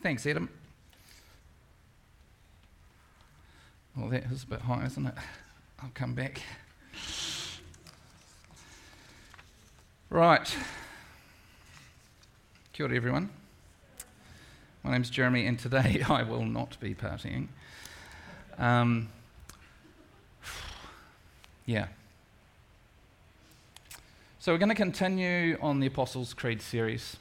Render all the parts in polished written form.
Thanks, Adam. Well, that is a bit high, isn't it? I'll come back. Right. Kia ora, everyone. My name's Jeremy, and today I will not be partying. So we're going to continue on the Apostles' Creed series.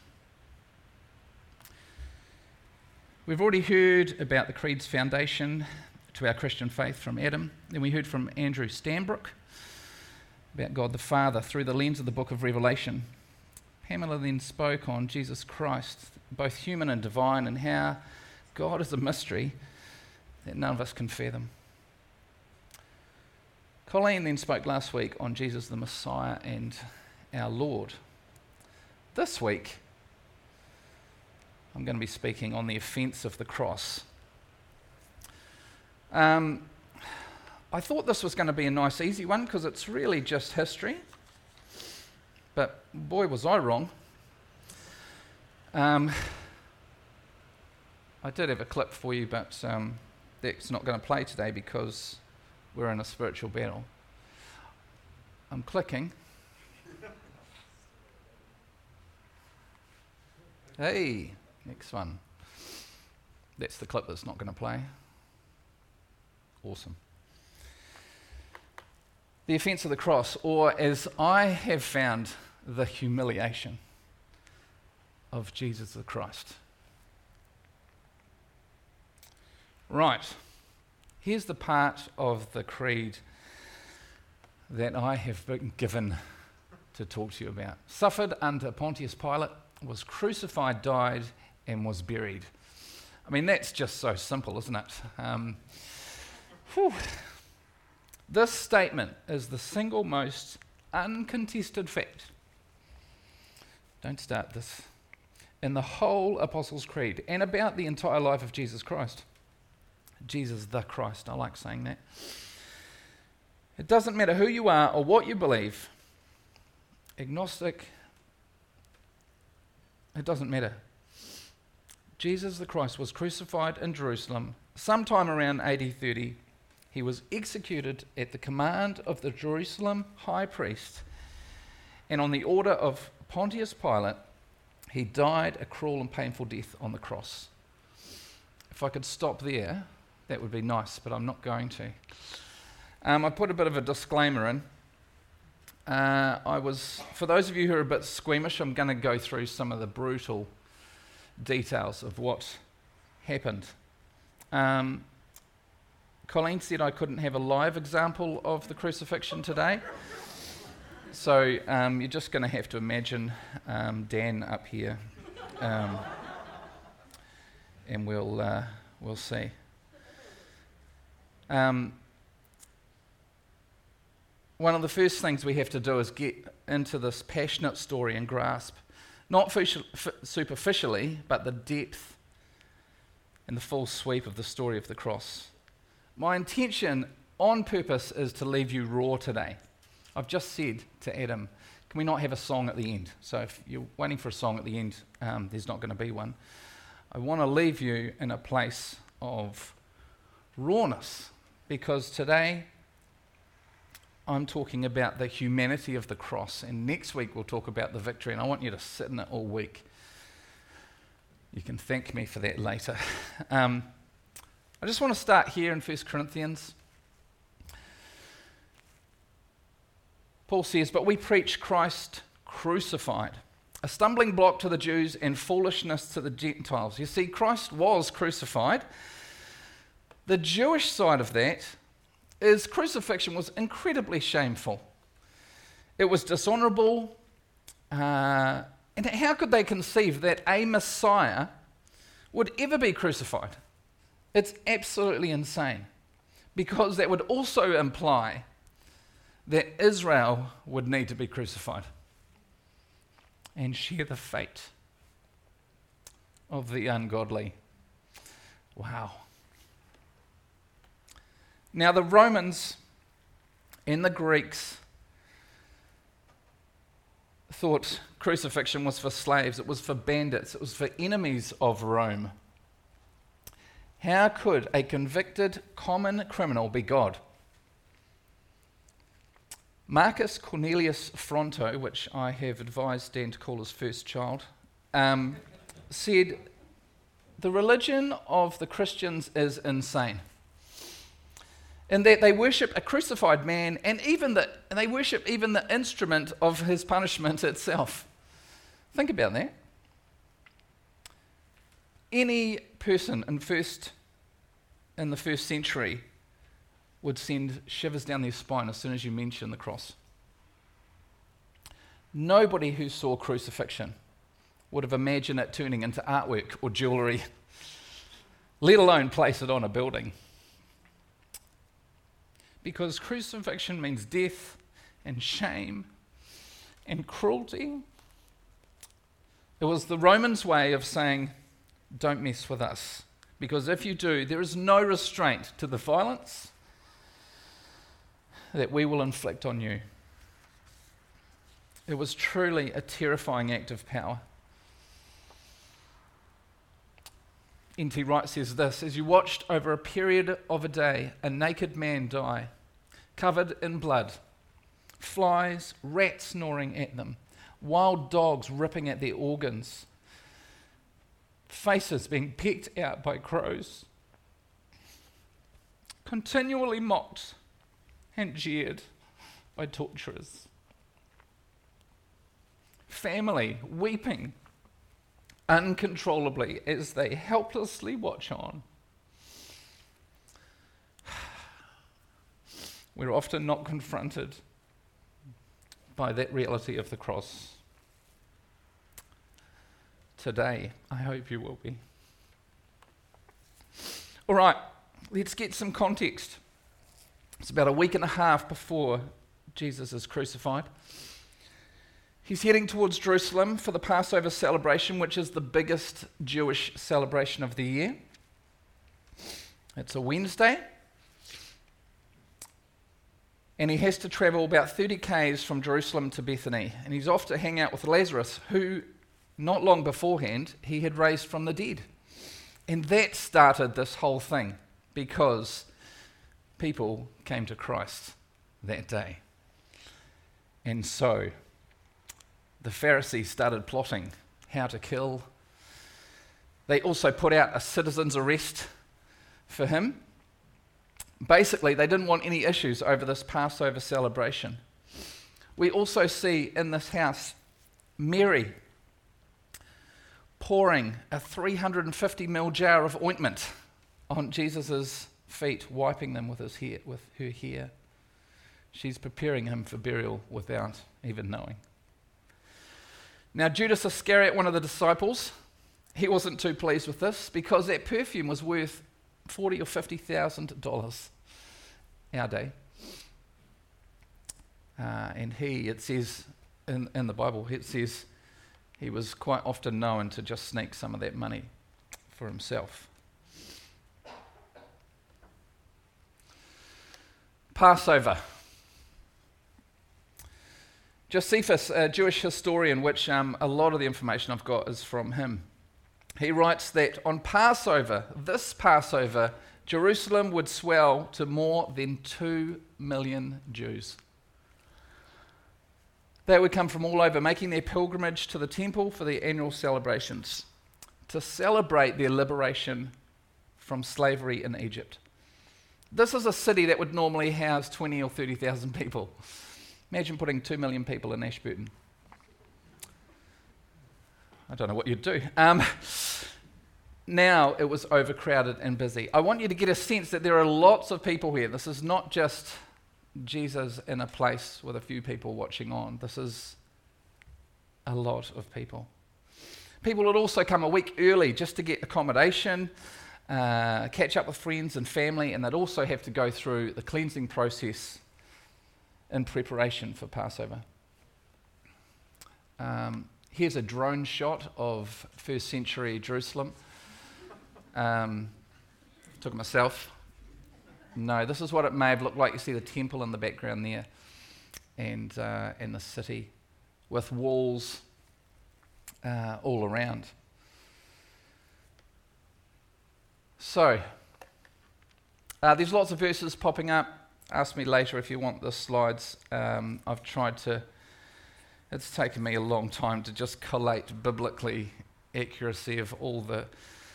We've already heard about the Creed's foundation to our Christian faith from Adam. Then we heard from Andrew Stanbrook about God the Father through the lens of the book of Revelation. Pamela then spoke on Jesus Christ, both human and divine, and how God is a mystery that none of us can fathom. Colleen then spoke last week on Jesus the Messiah and our Lord. This week, I'm going to be speaking on the offence of the cross. I thought this was going to be a nice, easy one because it's really just history. But boy, was I wrong. I did have a clip for you, but that's not going to play today because we're in a spiritual battle. I'm clicking. Hey, next one. That's the clip that's not going to play. Awesome. The offence of the cross, or as I have found, the humiliation of Jesus the Christ. Right. Here's the part of the creed that I have been given to talk to you about. Suffered under Pontius Pilate, was crucified, died, and was buried. I mean, that's just so simple, isn't it? This statement is the single most uncontested fact. Don't start this. In the whole Apostles' Creed, and about the entire life of Jesus Christ. Jesus the Christ, I like saying that. It doesn't matter who you are or what you believe. Agnostic, it doesn't matter. Jesus the Christ was crucified in Jerusalem sometime around AD 30. He was executed at the command of the Jerusalem high priest, and on the order of Pontius Pilate, he died a cruel and painful death on the cross. If I could stop there, that would be nice, but I'm not going to. I put a bit of a disclaimer in. For those of you who are a bit squeamish, I'm going to go through some of the brutal details of what happened. Colleen said I couldn't have a live example of the crucifixion today. So you're just going to have to imagine Dan up here, and we'll see. One of the first things we have to do is get into this passionate story and grasp, not superficially, but the depth and the full sweep of the story of the cross. My intention on purpose is to leave you raw today. I've just said to Adam, can we not have a song at the end? So if you're waiting for a song at the end, there's not going to be one. I want to leave you in a place of rawness, because today I'm talking about the humanity of the cross, and next week we'll talk about the victory, and I want you to sit in it all week. You can thank me for that later. I just want to start here in 1 Corinthians. Paul says, "But we preach Christ crucified, a stumbling block to the Jews and foolishness to the Gentiles." You see, Christ was crucified. The Jewish side of that is crucifixion was incredibly shameful. It was dishonorable. And how could they conceive that a Messiah would ever be crucified? It's absolutely insane, because that would also imply that Israel would need to be crucified and share the fate of the ungodly. Wow. Now, the Romans and the Greeks thought crucifixion was for slaves, it was for bandits, it was for enemies of Rome. How could a convicted common criminal be God? Marcus Cornelius Fronto, which I have advised Dan to call his first child, said, the religion of the Christians is insane, in that they worship a crucified man and they worship even the instrument of his punishment itself. Think about that. Any person in the first century would send shivers down their spine as soon as you mention the cross. Nobody who saw crucifixion would have imagined it turning into artwork or jewellery, let alone place it on a building. Because crucifixion means death and shame and cruelty. It was the Romans' way of saying, don't mess with us, because if you do, there is no restraint to the violence that we will inflict on you. It was truly a terrifying act of power. N.T. Wright says this, as you watched over a period of a day a naked man die, covered in blood, flies, rats gnawing at them, wild dogs ripping at their organs, faces being pecked out by crows, continually mocked and jeered by torturers, family weeping uncontrollably as they helplessly watch on. We're often not confronted by that reality of the cross. Today, I hope you will be. All right, let's get some context. It's about a week and a half before Jesus is crucified. He's heading towards Jerusalem for the Passover celebration, which is the biggest Jewish celebration of the year. It's a Wednesday. And he has to travel about 30 k's from Jerusalem to Bethany. And he's off to hang out with Lazarus, who, not long beforehand, he had raised from the dead. And that started this whole thing, because people came to Christ that day. And so the Pharisees started plotting how to kill. They also put out a citizen's arrest for him. Basically, they didn't want any issues over this Passover celebration. We also see in this house Mary pouring a 350 ml jar of ointment on Jesus' feet, wiping them with her hair. She's preparing him for burial without even knowing. Now, Judas Iscariot, one of the disciples, he wasn't too pleased with this, because that perfume was worth $40,000 or $50,000 our day. And it says in the Bible, it says he was quite often known to just sneak some of that money for himself. Passover. Josephus, a Jewish historian, which a lot of the information I've got is from him. He writes that on Passover, this Passover, Jerusalem would swell to more than 2 million Jews. They would come from all over, making their pilgrimage to the temple for their annual celebrations, to celebrate their liberation from slavery in Egypt. This is a city that would normally house 20 or 30,000 people. Imagine putting 2 million people in Ashburton. I don't know what you'd do. Now it was overcrowded and busy. I want you to get a sense that there are lots of people here. This is not just Jesus in a place with a few people watching on. This is a lot of people. People would also come a week early just to get accommodation, catch up with friends and family, and they'd also have to go through the cleansing process in preparation for Passover. Here's a drone shot of first century Jerusalem. Took it myself. No, this is what it may have looked like. You see the temple in the background there, and the city with walls all around. So, there's lots of verses popping up. Ask me later if you want the slides. I've tried to, it's taken me a long time to just collate biblically accuracy of all the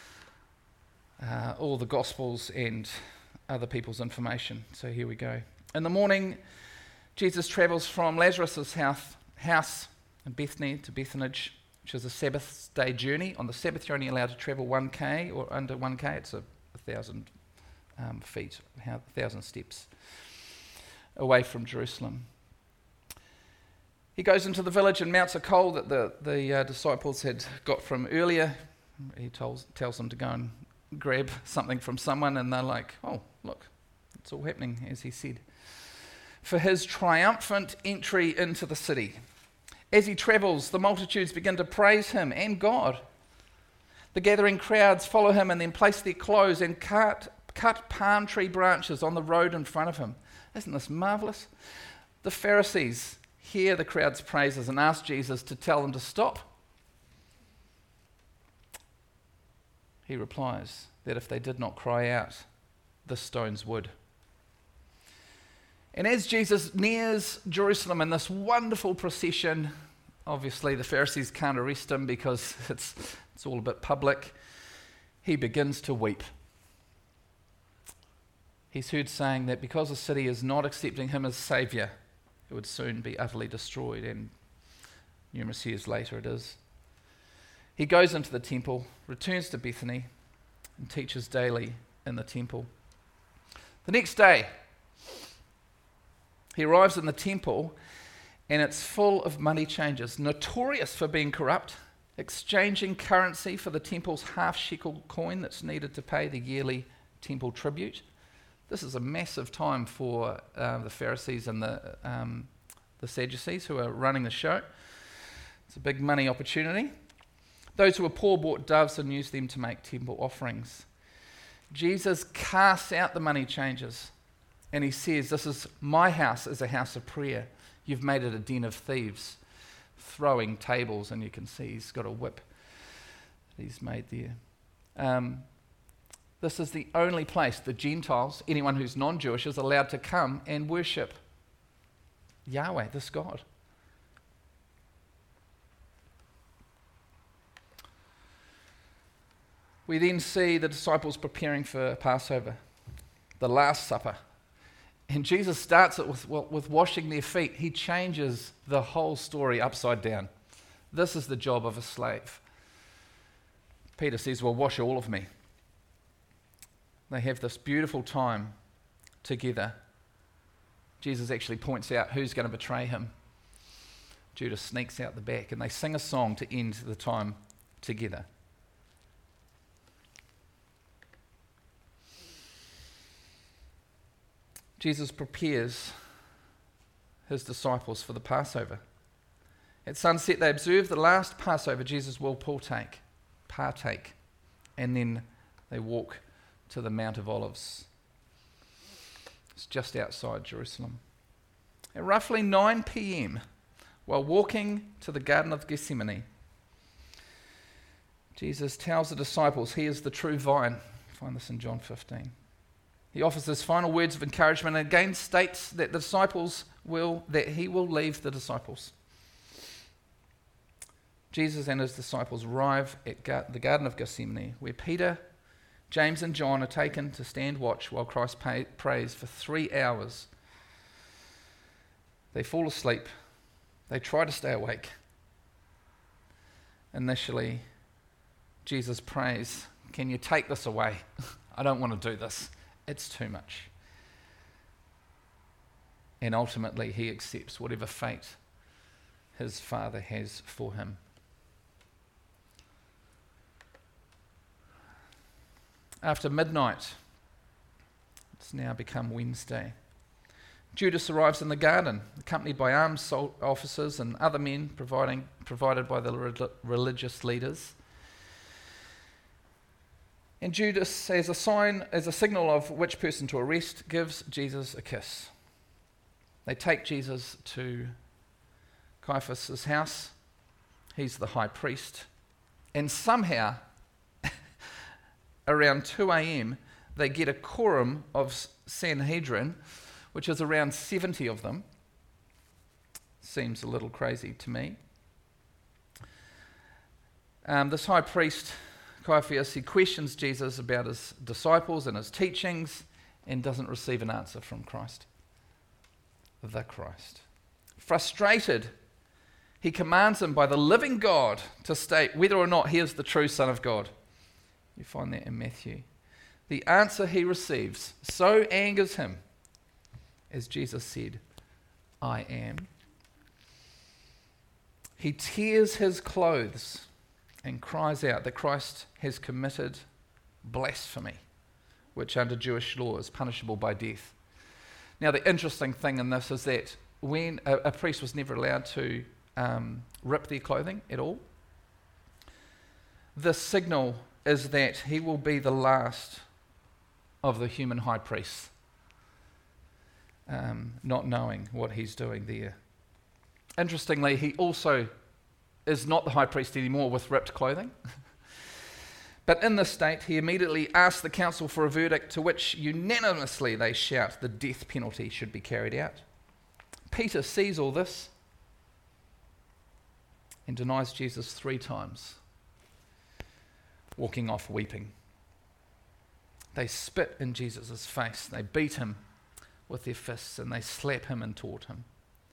Gospels and other people's information. So here we go. In the morning, Jesus travels from Lazarus' house in Bethany to Bethany, which is a Sabbath day journey. On the Sabbath, you're only allowed to travel 1K or under 1K. It's 1,000 feet, 1,000 steps away from Jerusalem. He goes into the village and mounts a coal that the disciples had got from earlier. He tells them to go and grab something from someone, and they're like, oh, look, it's all happening as he said. For his triumphant entry into the city. As he travels, the multitudes begin to praise him and God. The gathering crowds follow him and then place their clothes and cut palm tree branches on the road in front of him. Isn't this marvelous? The Pharisees hear the crowd's praises and ask Jesus to tell them to stop. He replies that if they did not cry out, the stones would. And as Jesus nears Jerusalem in this wonderful procession, obviously the Pharisees can't arrest him because it's all a bit public, he begins to weep. He's heard saying that because the city is not accepting him as Saviour, it would soon be utterly destroyed, and numerous years later it is. He goes into the temple, returns to Bethany, and teaches daily in the temple. The next day, he arrives in the temple, and it's full of money changers, notorious for being corrupt, exchanging currency for the temple's half-shekel coin that's needed to pay the yearly temple tribute. This is a massive time for the Pharisees and the Sadducees who are running the show. It's a big money opportunity. Those who were poor bought doves and used them to make temple offerings. Jesus casts out the money changers. And he says, this is my house is a house of prayer. You've made it a den of thieves, throwing tables, and you can see he's got a whip that he's made there. This is the only place the Gentiles, anyone who's non-Jewish, is allowed to come and worship Yahweh, this God. We then see the disciples preparing for Passover, the Last Supper. And Jesus starts it with washing their feet. He changes the whole story upside down. This is the job of a slave. Peter says, well, wash all of me. They have this beautiful time together. Jesus actually points out who's going to betray him. Judas sneaks out the back, and they sing a song to end the time together. Jesus prepares his disciples for the Passover. At sunset, they observe the last Passover Jesus will partake, and then they walk to the Mount of Olives. It's just outside Jerusalem. At roughly 9 p.m., while walking to the Garden of Gethsemane, Jesus tells the disciples he is the true vine. Find this in John 15. He offers his final words of encouragement and again states that he will leave the disciples. Jesus and his disciples arrive at the Garden of Gethsemane, where Peter, James and John are taken to stand watch while Christ prays for 3 hours. They fall asleep. They try to stay awake. Initially, Jesus prays, "Can you take this away? I don't want to do this. It's too much." And ultimately, he accepts whatever fate his Father has for him. After midnight, it's now become Wednesday, Judas arrives in the garden, accompanied by armed officers and other men provided by the religious leaders. And Judas, as a signal of which person to arrest, gives Jesus a kiss. They take Jesus to Caiaphas' house. He's the high priest. And somehow, around 2 a.m., they get a quorum of Sanhedrin, which is around 70 of them. Seems a little crazy to me. This high priest, Caiaphas, he questions Jesus about his disciples and his teachings and doesn't receive an answer from Christ, the Christ. Frustrated, he commands him by the living God to state whether or not he is the true Son of God. You find that in Matthew. The answer he receives so angers him, as Jesus said, I am. He tears his clothes and cries out that Christ has committed blasphemy, which under Jewish law is punishable by death. Now, the interesting thing in this is that when a priest was never allowed to rip their clothing at all, the signal is that he will be the last of the human high priests, not knowing what he's doing there. Interestingly, he also is not the high priest anymore with ripped clothing. But in this state, he immediately asks the council for a verdict, to which unanimously they shout the death penalty should be carried out. Peter sees all this and denies Jesus 3 times, walking off weeping. They spit in Jesus' face, they beat him with their fists, and they slap him and taunt him.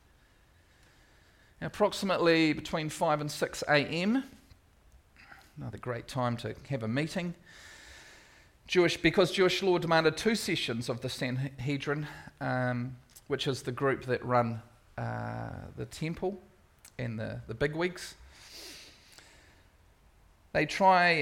Now, approximately between 5 and 6 a.m., another great time to have a meeting, because Jewish law demanded 2 sessions of the Sanhedrin, which is the group that run the temple and the bigwigs. They try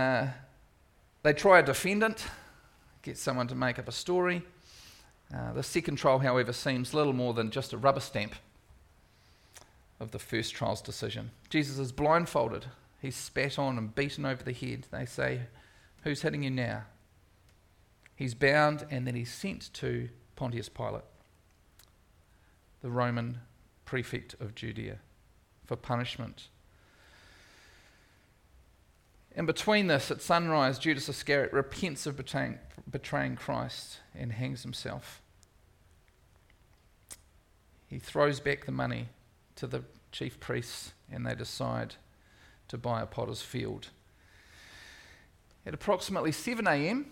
a defendant, get someone to make up a story. The second trial, however, seems little more than just a rubber stamp of the first trial's decision. Jesus is blindfolded. He's spat on and beaten over the head. They say, "Who's hitting you now?" He's bound, and then he's sent to Pontius Pilate, the Roman prefect of Judea, for punishment. In between this, at sunrise, Judas Iscariot repents of betraying Christ and hangs himself. He throws back the money to the chief priests, and they decide to buy a potter's field. At approximately 7 a.m.,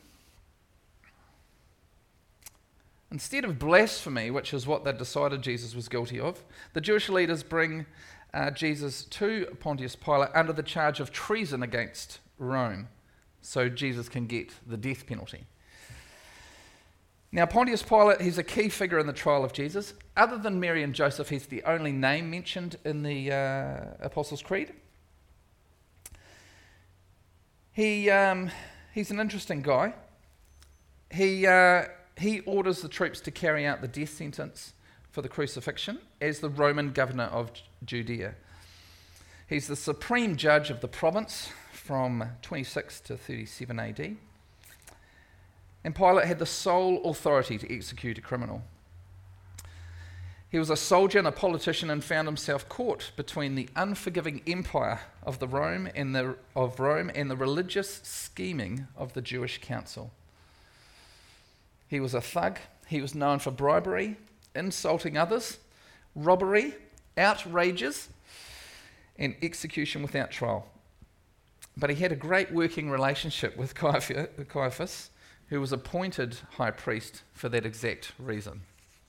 instead of blasphemy, which is what they decided Jesus was guilty of, the Jewish leaders bring Jesus to Pontius Pilate under the charge of treason against Rome, so Jesus can get the death penalty. Now, Pontius Pilate, he's a key figure in the trial of Jesus. Other than Mary and Joseph, he's the only name mentioned in the Apostles' Creed. He's an interesting guy. He orders the troops to carry out the death sentence for the crucifixion as the Roman governor of Judea. He's the supreme judge of the province from 26 to 37 AD. And Pilate had the sole authority to execute a criminal. He was a soldier and a politician and found himself caught between the unforgiving empire of Rome and the religious scheming of the Jewish council. He was a thug. He was known for bribery, insulting others, robbery, outrages, and execution without trial. But he had a great working relationship with Caiaphas, who was appointed high priest for that exact reason.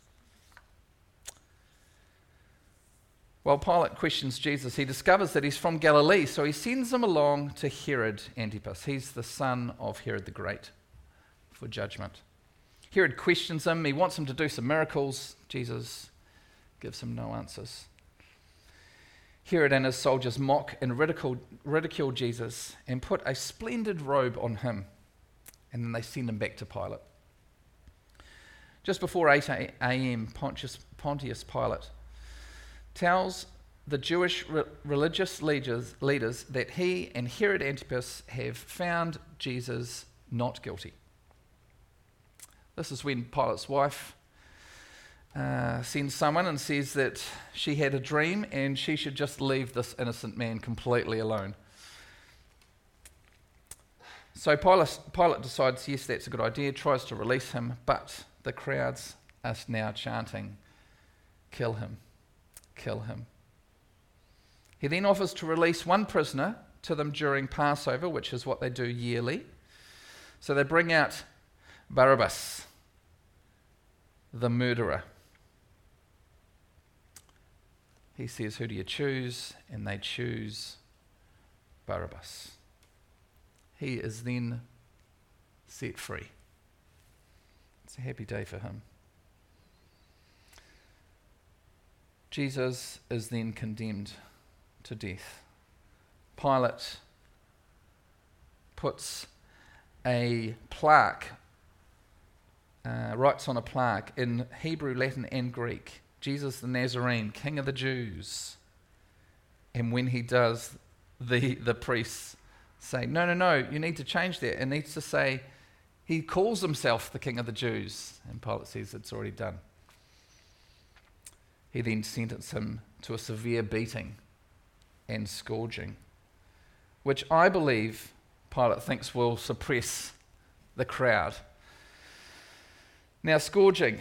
While Pilate questions Jesus, he discovers that he's from Galilee, so he sends him along to Herod Antipas. He's the son of Herod the Great, for judgment. Herod questions him. He wants him to do some miracles. Jesus gives him no answers. Herod and his soldiers mock and ridicule Jesus and put a splendid robe on him, and then they send him back to Pilate. Just before 8 a.m., Pontius Pilate tells the Jewish religious leaders that he and Herod Antipas have found Jesus not guilty. This is when Pilate's wife sends someone and says that she had a dream and she should just leave this innocent man completely alone. So Pilate decides, yes, that's a good idea, tries to release him, but the crowds are now chanting, "Kill him, kill him." He then offers to release one prisoner to them during Passover, which is what they do yearly. So they bring out Barabbas, the murderer. He says, "Who do you choose?" And they choose Barabbas. He is then set free. It's a happy day for him. Jesus is then condemned to death. Pilate puts a plaque, writes on a plaque in Hebrew, Latin, and Greek, "Jesus the Nazarene, King of the Jews." And when he does, the priests say, no, you need to change that. It needs to say, he calls himself the King of the Jews. And Pilate says it's already done. He then sentenced him to a severe beating and scourging, which I believe Pilate thinks will suppress the crowd. Now, scourging.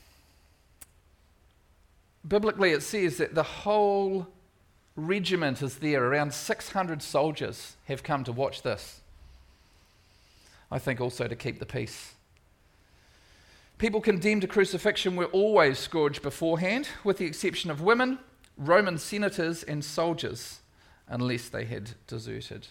Biblically, it says that the whole regiment is there. Around 600 soldiers have come to watch this. I think also to keep the peace. People condemned to crucifixion were always scourged beforehand, with the exception of women, Roman senators, and soldiers, unless they had deserted.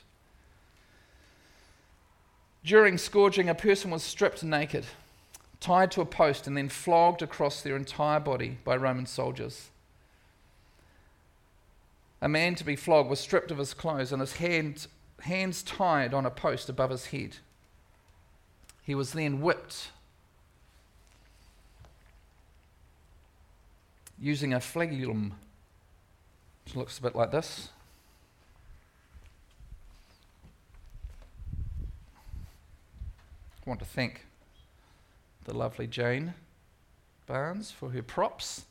During scourging, a person was stripped naked, tied to a post, and then flogged across their entire body by Roman soldiers. A man to be flogged was stripped of his clothes and his hands tied on a post above his head. He was then whipped using a flagellum, which looks a bit like this. I want to thank the lovely Jane Barnes for her props.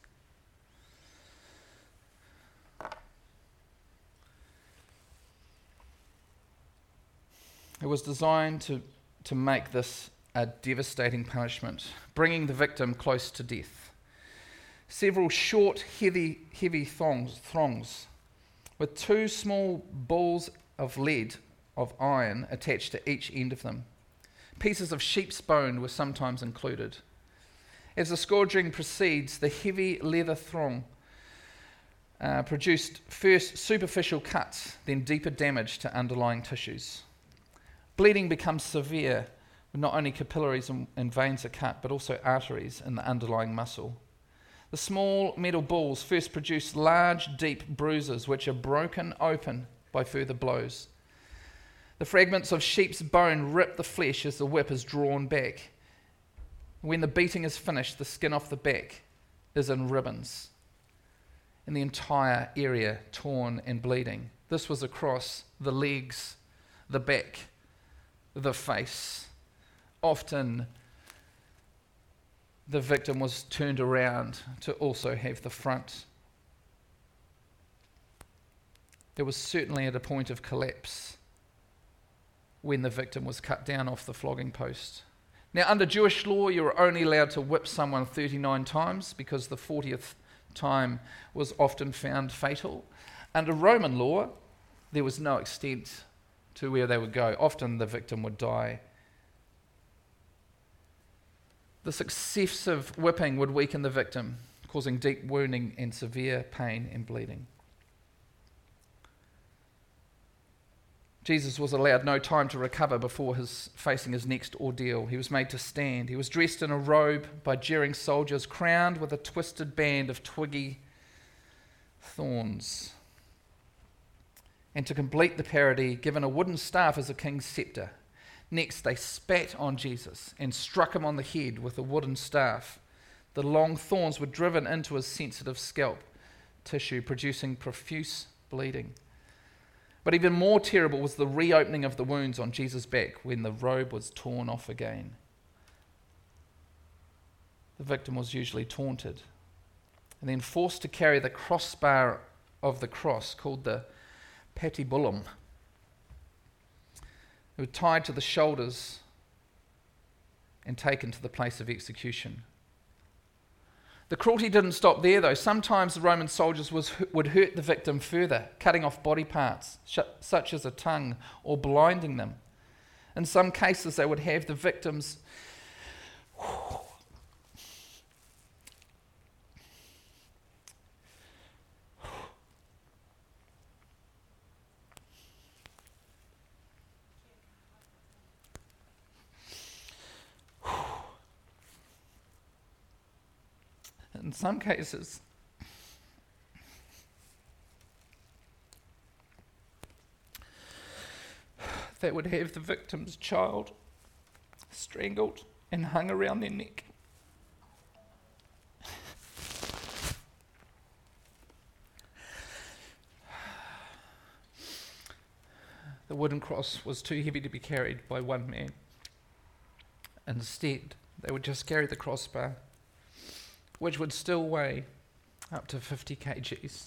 It was designed to make this a devastating punishment, bringing the victim close to death. Several short, heavy thongs with two small balls of lead of iron attached to each end of them. Pieces of sheep's bone were sometimes included. As the scourging proceeds, the heavy leather thong produced first superficial cuts, then deeper damage to underlying tissues. Bleeding becomes severe when not only capillaries and veins are cut, but also arteries in the underlying muscle. The small metal balls first produce large, deep bruises which are broken open by further blows. The fragments of sheep's bone rip the flesh as the whip is drawn back. When the beating is finished, the skin off the back is in ribbons, and the entire area torn and bleeding. This was across the legs, the back, the face. Often the victim was turned around to also have the front. It was certainly at a point of collapse when the victim was cut down off the flogging post. Now, under Jewish law, you were only allowed to whip someone 39 times because the 40th time was often found fatal. Under Roman law, there was no extent to where they would go. Often the victim would die. This excessive whipping would weaken the victim, causing deep wounding and severe pain and bleeding. Jesus was allowed no time to recover before facing his next ordeal. He was made to stand. He was dressed in a robe by jeering soldiers, crowned with a twisted band of twiggy thorns. And to complete the parody, given a wooden staff as a king's scepter. Next, they spat on Jesus and struck him on the head with a wooden staff. The long thorns were driven into his sensitive scalp tissue, producing profuse bleeding. But even more terrible was the reopening of the wounds on Jesus' back when the robe was torn off again. The victim was usually taunted and then forced to carry the crossbar of the cross called the patibulum. who were tied to the shoulders and taken to the place of execution. The cruelty didn't stop there, though. Sometimes the Roman soldiers would hurt the victim further, cutting off body parts, such as a tongue, or blinding them. In some cases, they would have the victims in some cases, they would have the victim's child strangled and hung around their neck. The wooden cross was too heavy to be carried by one man. Instead, they would just carry the crossbar, which would still weigh up to 50 kgs.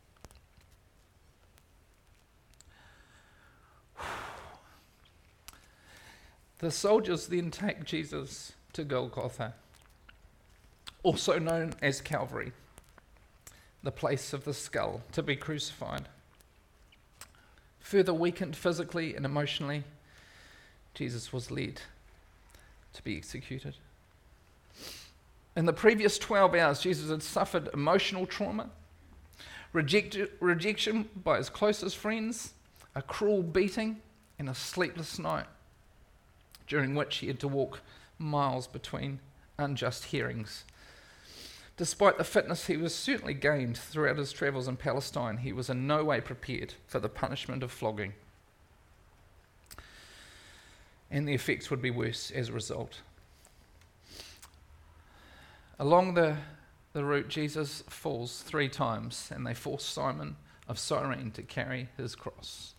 The soldiers then take Jesus to Golgotha, also known as Calvary, the place of the skull, to be crucified. Further weakened physically and emotionally, Jesus was led to be executed. In the previous 12 hours, Jesus had suffered emotional trauma, rejection by his closest friends, a cruel beating, and a sleepless night, during which he had to walk miles between unjust hearings. Despite the fitness he was certainly gained throughout his travels in Palestine, he was in no way prepared for the punishment of flogging. And the effects would be worse as a result. Along the route, Jesus falls 3 times, and they force Simon of Cyrene to carry his cross.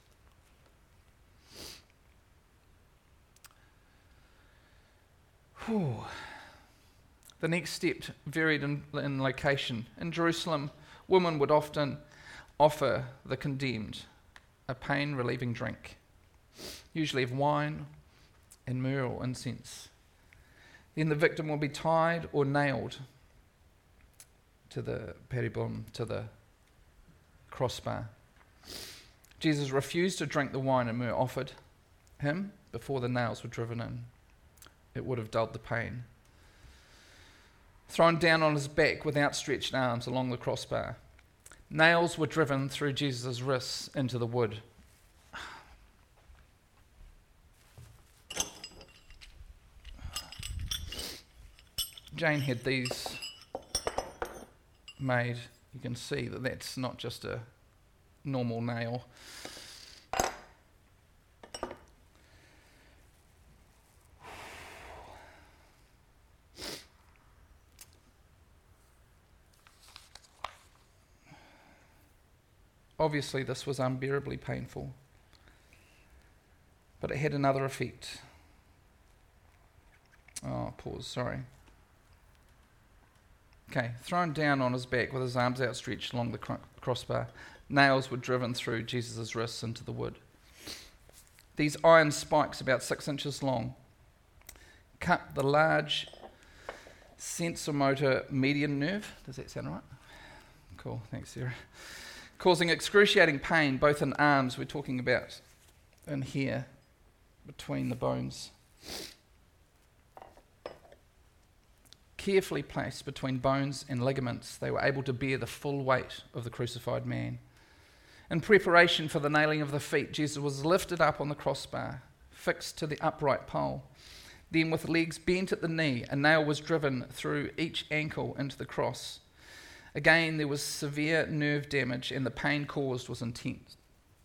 The next step varied in location. In Jerusalem, women would often offer the condemned a pain-relieving drink, usually of wine and myrrh or incense. Then the victim will be tied or nailed to the peribon, to the crossbar. Jesus refused to drink the wine and myrrh offered him before the nails were driven in. It would have dulled the pain. Thrown down on his back with outstretched arms along the crossbar, nails were driven through Jesus' wrists into the wood. Jane had these made. You can see that that's not just a normal nail. Obviously, this was unbearably painful, but it had another effect. Sorry. Okay, thrown down on his back with his arms outstretched along the crossbar, nails were driven through Jesus' wrists into the wood. These iron spikes, about 6 inches long, cut the large sensomotor median nerve. Does that sound right? Cool, thanks, Sarah. Causing excruciating pain, both in arms, we're talking about in here, between the bones. Carefully placed between bones and ligaments, they were able to bear the full weight of the crucified man. In preparation for the nailing of the feet, Jesus was lifted up on the crossbar, fixed to the upright pole. Then, with legs bent at the knee, a nail was driven through each ankle into the cross. Again, there was severe nerve damage, and the pain caused was intense.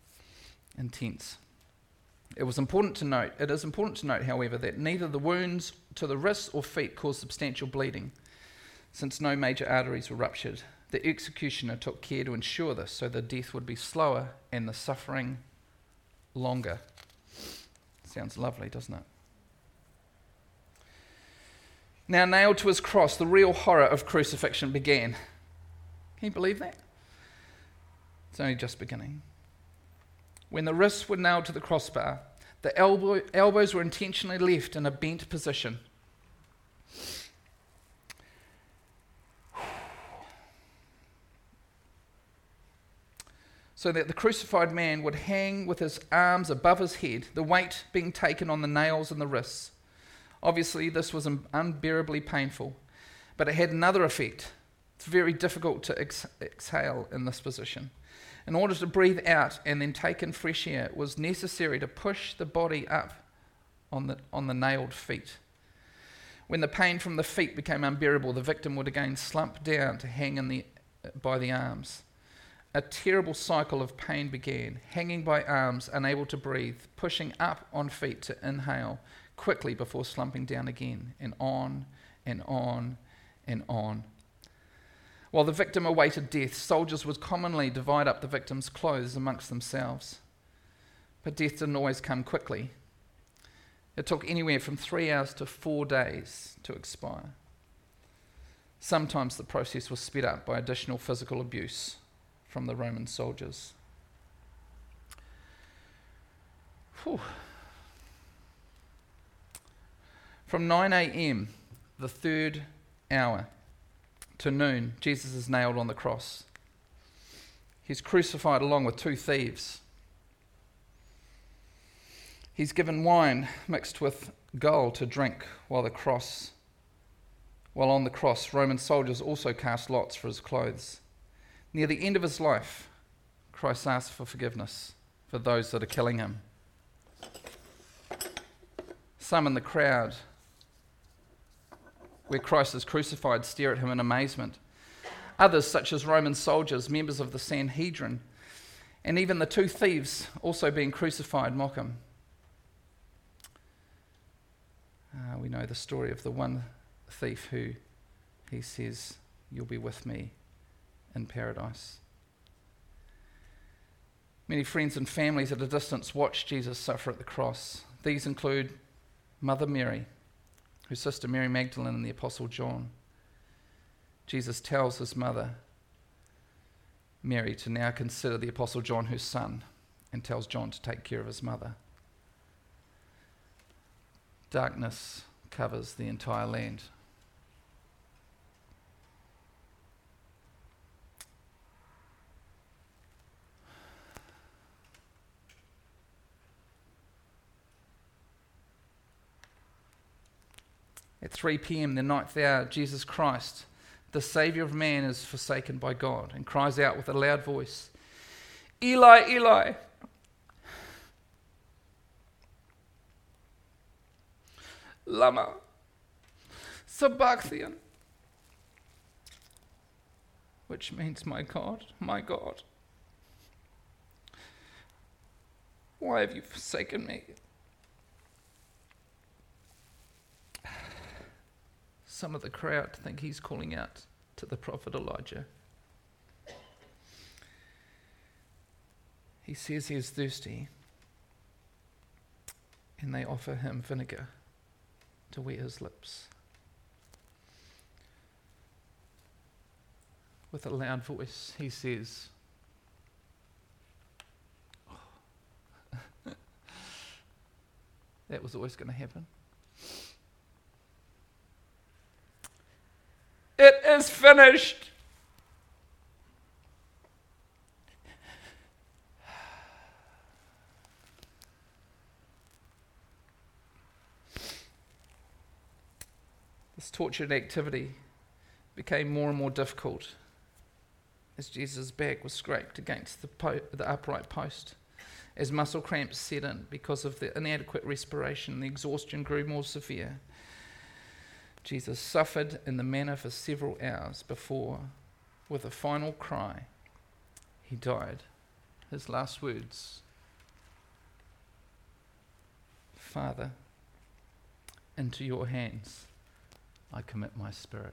It is important to note, however, that neither the wounds to the wrists or feet caused substantial bleeding, since no major arteries were ruptured. The executioner took care to ensure this, so the death would be slower and the suffering longer. Sounds lovely, doesn't it? Now, nailed to his cross, the real horror of crucifixion began. Can you believe that? It's only just beginning. When the wrists were nailed to the crossbar, The elbows were intentionally left in a bent position. So that the crucified man would hang with his arms above his head, the weight being taken on the nails and the wrists. Obviously, this was unbearably painful, but it had another effect. It's very difficult to exhale in this position. In order to breathe out and then take in fresh air, it was necessary to push the body up on the nailed feet. When the pain from the feet became unbearable, the victim would again slump down to hang by the arms. A terrible cycle of pain began, hanging by arms, unable to breathe, pushing up on feet to inhale quickly before slumping down again, and on and on and on. While the victim awaited death, soldiers would commonly divide up the victim's clothes amongst themselves. But death didn't always come quickly. It took anywhere from 3 hours to 4 days to expire. Sometimes the process was sped up by additional physical abuse from the Roman soldiers. Whew. From 9 a.m., the third hour, to noon, Jesus is nailed on the cross. He's crucified along with 2 thieves. He's given wine mixed with gall to drink while on the cross, Roman soldiers also cast lots for his clothes. Near the end of his life, Christ asks for forgiveness for those that are killing him. Some in the crowd, where Christ is crucified, stare at him in amazement. Others, such as Roman soldiers, members of the Sanhedrin, and even the 2 thieves also being crucified, mock him. We know the story of the one thief who he says, "You'll be with me in paradise." Many friends and families at a distance watch Jesus suffer at the cross. These include Mother Mary, her sister Mary Magdalene, and the Apostle John. Jesus tells his mother, Mary, to now consider the Apostle John her son, and tells John to take care of his mother. Darkness covers the entire land. At 3 p.m., the 9th hour, Jesus Christ, the Saviour of man, is forsaken by God and cries out with a loud voice, "Eli, Eli, lama sabachthani," which means, my God, why have you forsaken me?" Some of the crowd think he's calling out to the prophet Elijah. He says he is thirsty, and they offer him vinegar to wet his lips. With a loud voice, he says, that was always going to happen. It is finished. This tortured activity became more and more difficult as Jesus' back was scraped against the upright post, as muscle cramps set in because of the inadequate respiration. The exhaustion grew more severe. Jesus suffered in the manner for several hours before, with a final cry, he died. His last words, "Father, into your hands I commit my spirit."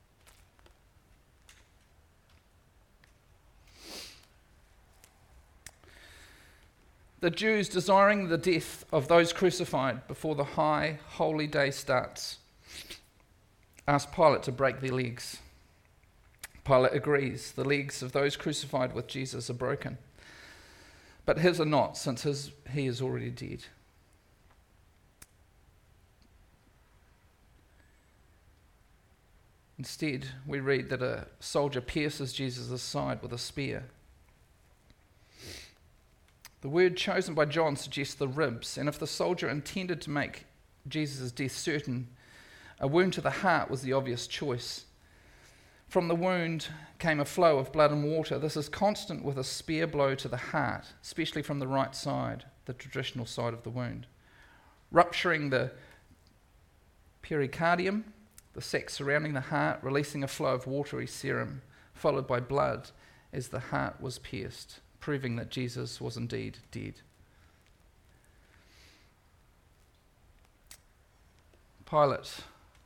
The Jews, desiring the death of those crucified before the high holy day starts, asked Pilate to break their legs. Pilate agrees. The legs of those crucified with Jesus are broken, but his are not, since he is already dead. Instead, we read that a soldier pierces Jesus' side with a spear. The word chosen by John suggests the ribs, and if the soldier intended to make Jesus' death certain, a wound to the heart was the obvious choice. From the wound came a flow of blood and water. This is constant with a spear blow to the heart, especially from the right side, the traditional side of the wound. Rupturing the pericardium, the sac surrounding the heart, releasing a flow of watery serum, followed by blood as the heart was pierced, proving that Jesus was indeed dead. Pilate,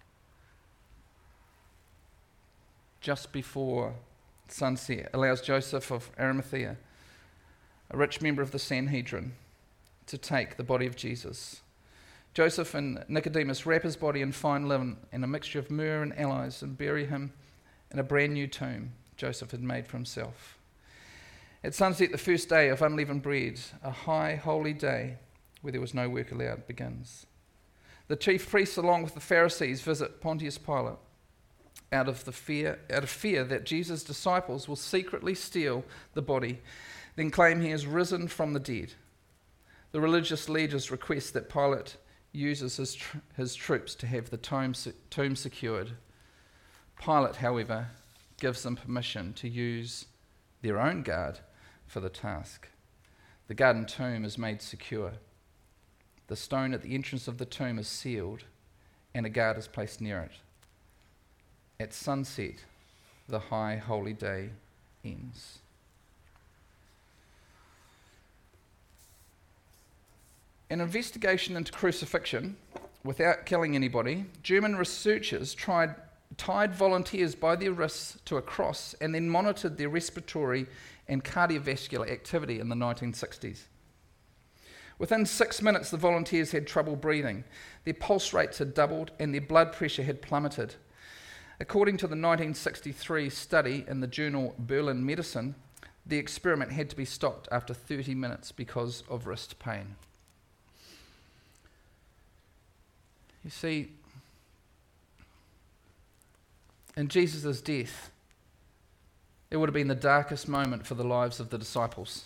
just before sunset, allows Joseph of Arimathea, a rich member of the Sanhedrin, to take the body of Jesus. Joseph and Nicodemus wrap his body in fine linen and a mixture of myrrh and aloes and bury him in a brand new tomb Joseph had made for himself. At sunset, the first day of unleavened bread, a high holy day where there was no work allowed, begins. The chief priests, along with the Pharisees, visit Pontius Pilate out of fear that Jesus' disciples will secretly steal the body, then claim he has risen from the dead. The religious leaders request that Pilate uses his troops to have the tomb secured. Pilate, however, gives them permission to use their own guard for the task. The garden tomb is made secure. The stone at the entrance of the tomb is sealed, and a guard is placed near it. At sunset, the high holy day ends. An investigation into crucifixion without killing anybody, German researchers tied volunteers by their wrists to a cross and then monitored their respiratory and cardiovascular activity in the 1960s. Within 6 minutes, the volunteers had trouble breathing. Their pulse rates had doubled and their blood pressure had plummeted. According to the 1963 study in the journal Berlin Medicine, the experiment had to be stopped after 30 minutes because of wrist pain. You see, in Jesus' death, it would have been the darkest moment for the lives of the disciples.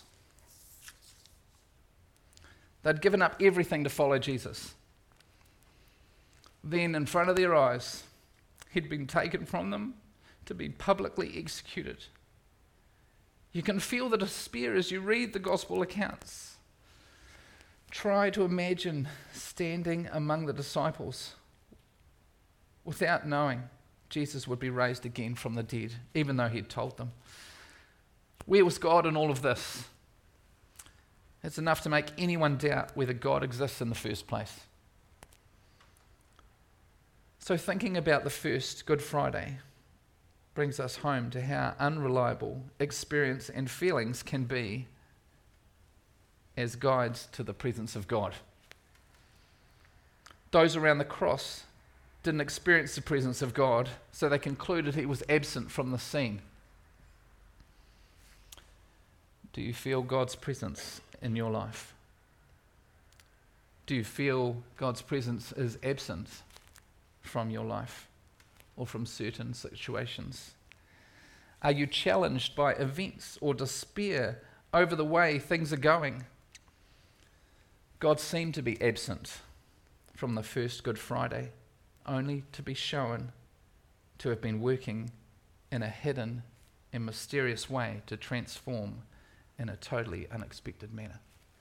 They'd given up everything to follow Jesus. Then, in front of their eyes, he'd been taken from them to be publicly executed. You can feel the despair as you read the gospel accounts. Try to imagine standing among the disciples without knowing Jesus would be raised again from the dead, even though he'd told them. Where was God in all of this? It's enough to make anyone doubt whether God exists in the first place. So thinking about the first Good Friday brings us home to how unreliable experience and feelings can be as guides to the presence of God. Those around the cross didn't experience the presence of God, so they concluded he was absent from the scene. Do you feel God's presence in your life? Do you feel God's presence is absent from your life or from certain situations? Are you challenged by events or despair over the way things are going? God seemed to be absent from the first Good Friday, only to be shown to have been working in a hidden and mysterious way to transform in a totally unexpected manner.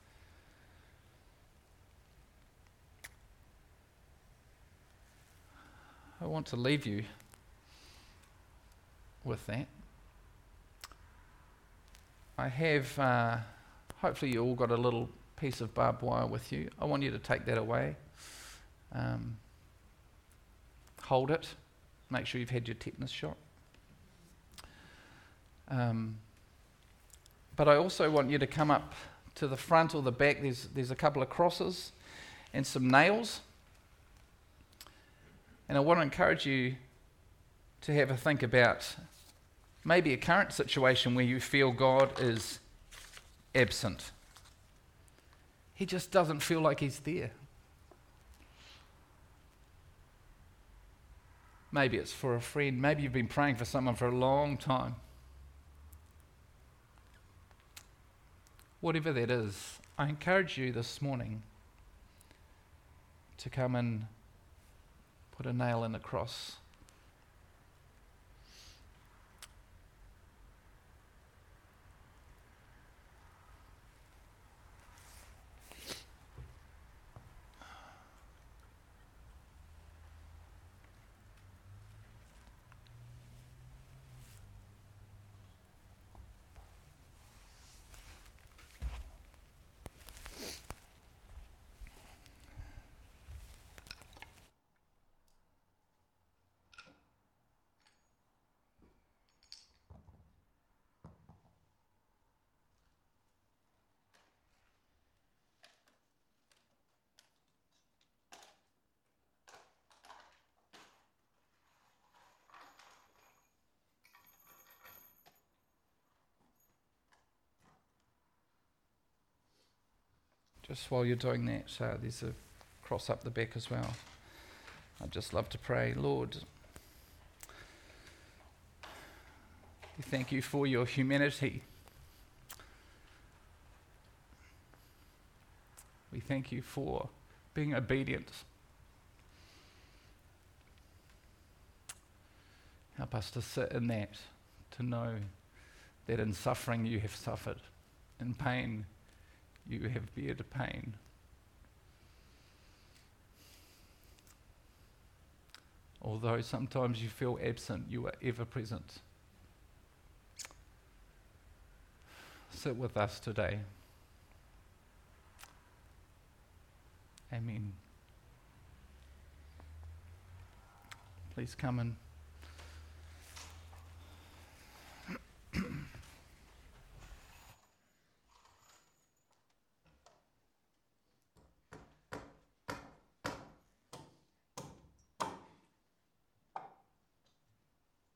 I want to leave you with that. I have, hopefully you all got a little piece of barbed wire with you. I want you to take that away. Hold it. Make sure you've had your tetanus shot. But I also want you to come up to the front or the back. There's a couple of crosses and some nails. And I want to encourage you to have a think about maybe a current situation where you feel God is absent. He just doesn't feel like he's there. Maybe it's for a friend. Maybe you've been praying for someone for a long time. Whatever that is, I encourage you this morning to come and put a nail in the cross. Just while you're doing that, there's a cross up the back as well. I'd just love to pray. Lord, we thank you for your humanity. We thank you for being obedient. Help us to sit in that, to know that in suffering you have suffered, in pain you have bared pain. Although sometimes you feel absent, you are ever present. Sit with us today. Amen. Please come and